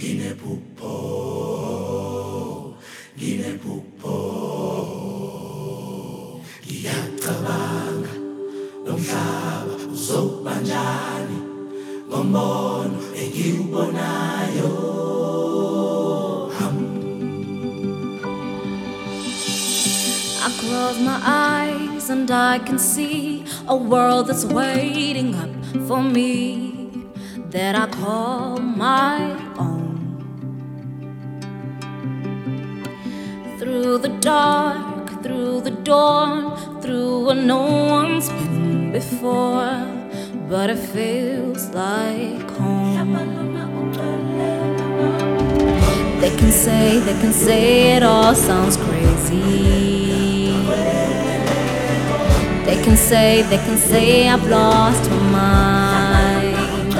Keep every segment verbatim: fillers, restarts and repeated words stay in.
Nginephupho, nginephupho, ngiyacabanga lomhlaba uzobanjani ngombono engiwubonayo. I close my eyes and I can see a world that's waiting up for me, that I call my own. Through the dark, through the dawn, through where no one's been before, but it feels like home. They can say, they can say it all sounds crazy. They can say, they can say I've lost my mind.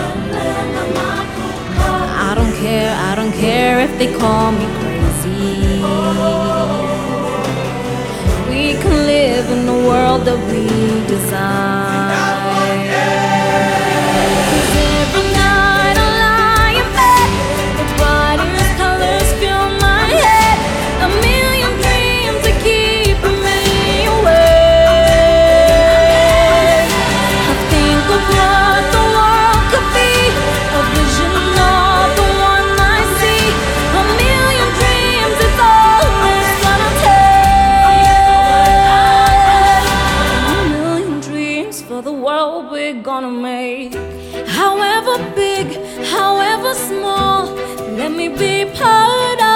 I don't care, I don't care if they call me crazy. We can live in the world that we design. 'Cause every night I lie in bed, the brightest colors fill my head, a million dreams that keep me awake. I think of what the world could be, a vision of the one I see, a million dreams, it's all it's gonna take. A million dreams for the world we're gonna make. However big, however small, let me be part of